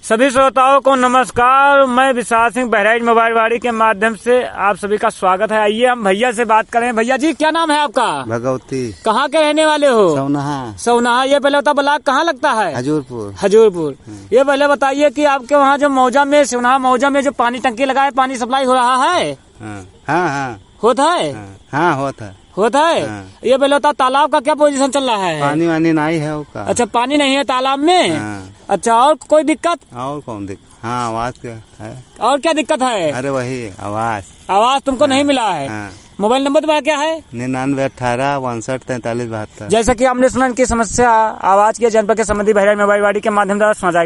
सभी श्रोताओं को नमस्कार। मैं विशाल सिंह बहराइच मोबाइलवाड़ी के माध्यम से आप सभी का स्वागत है। आइए हम भैया से बात करें। भैया जी, क्या नाम है आपका? भगवती। कहाँ के रहने वाले हो? सवनाहा। ये पहले बता, ब्लॉक कहाँ लगता है? हजूरपुर। ये पहले बताइए कि आपके वहाँ जो मौजा में सवनाहा मौजा में जो पानी टंकी लगा है, पानी सप्लाई हो रहा है? हाँ। होता है? हाँ होता है। ये पहले बता, तालाब का क्या पोजीशन चल रहा है? पानी वानी नहीं है उसका। अच्छा, पानी नहीं है तालाब में। अच्छा, और कोई दिक्कत? और कौन दिक्कत? हाँ, आवाज क्या है? और क्या दिक्कत है? अरे वही आवाज तुमको नहीं मिला है। मोबाइल नंबर तुम्हारा क्या है? 9918 62 43 72। जैसा कि हमने सुना, इनकी समस्या आवाज के जनपद के संबंधी बहराइच मोबाइलवाड़ी के माध्यम द्वारा समझाई।